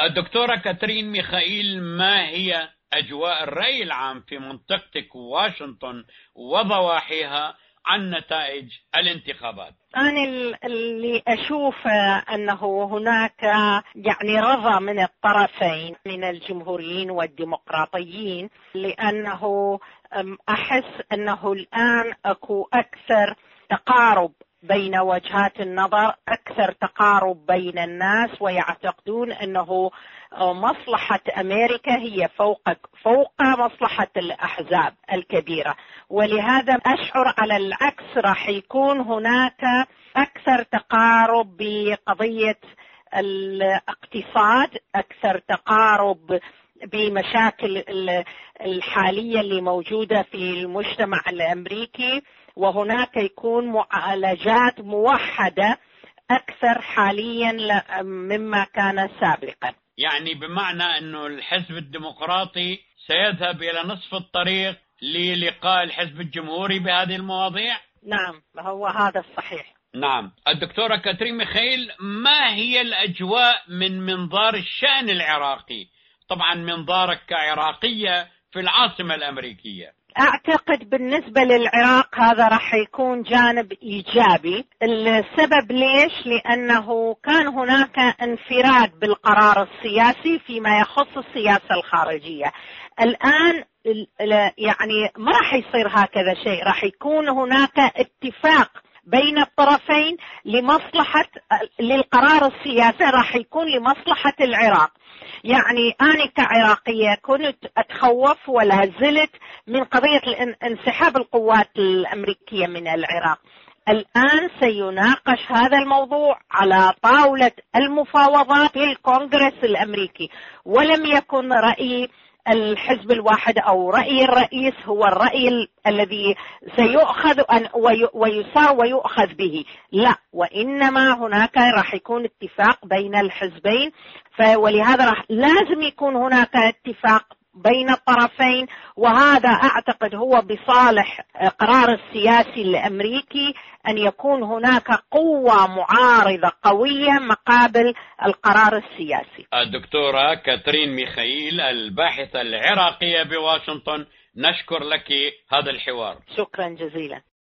الدكتورة كاترين ميخائيل، ما هي أجواء الرأي العام في منطقتك واشنطن وضواحيها عن نتائج الانتخابات؟ أنا اللي أشوف أنه هناك يعني رضا من الطرفين، من الجمهوريين والديمقراطيين، لأنه أحس أنه الآن أكو أكثر تقارب بين وجهات النظر، أكثر تقارب بين الناس، ويعتقدون أنه مصلحة أمريكا هي فوق مصلحة الأحزاب الكبيرة. ولهذا أشعر على العكس راح يكون هناك أكثر تقارب بقضية الاقتصاد، أكثر تقارب بمشاكل الحالية اللي موجودة في المجتمع الأمريكي، وهناك يكون معالجات موحدة أكثر حاليا مما كان سابقا. يعني بمعنى أنه الحزب الديمقراطي سيذهب إلى نصف الطريق للقاء الحزب الجمهوري بهذه المواضيع؟ نعم، هو هذا الصحيح. نعم. الدكتورة كاترين ميخائيل، ما هي الأجواء من منظار الشأن العراقي؟ طبعا منظارك كعراقية في العاصمة الأمريكية. أعتقد بالنسبة للعراق هذا راح يكون جانب إيجابي. السبب ليش؟ لأنه كان هناك انفراد بالقرار السياسي فيما يخص السياسة الخارجية. الآن يعني ما راح يصير هكذا شيء، راح يكون هناك اتفاق بين الطرفين للقرار السياسي، راح يكون لمصلحة العراق. يعني أنا كعراقية كنت أتخوف ولا زلت من قضية انسحاب القوات الأمريكية من العراق. الآن سيناقش هذا الموضوع على طاولة المفاوضات في الكونغرس الأمريكي، ولم يكن رأي الحزب الواحد أو رأي الرئيس هو الرأي الذي سيؤخذ ويصار ويؤخذ به، لا، وإنما هناك راح يكون اتفاق بين الحزبين. ولهذا لازم يكون هناك اتفاق بين الطرفين، وهذا أعتقد هو بصالح قرار السياسي الأمريكي أن يكون هناك قوة معارضة قوية مقابل القرار السياسي. الدكتورة كاترين ميخائيل، الباحثة العراقية بواشنطن، نشكر لك هذا الحوار. شكرا جزيلا.